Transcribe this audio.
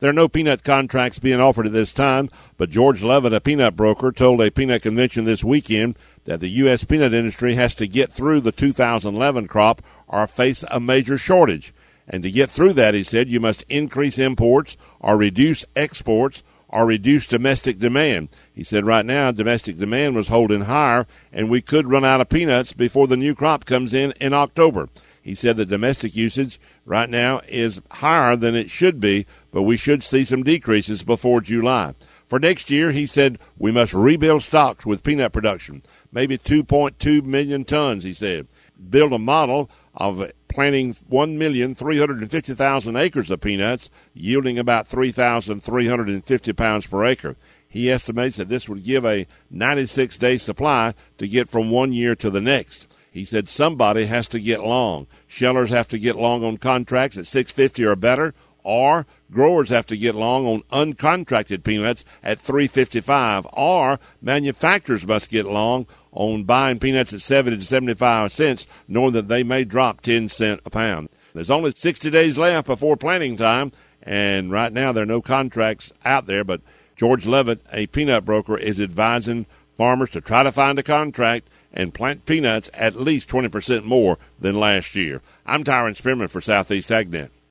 There are no peanut contracts being offered at this time, but George Levitt, a peanut broker, told a peanut convention this weekend that the U.S. peanut industry has to get through the 2011 crop or face a major shortage. And to get through that, he said, you must increase imports or reduce exports or reduce domestic demand. He said right now domestic demand was holding higher, and we could run out of peanuts before the new crop comes in October. He said that domestic usage right now is higher than it should be, but we should see some decreases before July. For next year, he said, we must rebuild stocks with peanut production, maybe 2.2 million tons, he said. Build a model of planting 1,350,000 acres of peanuts, yielding about 3,350 pounds per acre. He estimates that this would give a 96-day supply to get from one year to the next. He said somebody has to get long. Shellers have to get long on contracts at $6.50 or better, or growers have to get long on uncontracted peanuts at $3.55, or manufacturers must get long on buying peanuts at 70 to 75 cents, knowing that they may drop 10 cents a pound. There's only 60 days left before planting time, and right now there are no contracts out there, but George Levitt, a peanut broker, is advising farmers to try to find a contract and plant peanuts at least 20% more than last year. I'm Tyron Spearman for Southeast AgNet.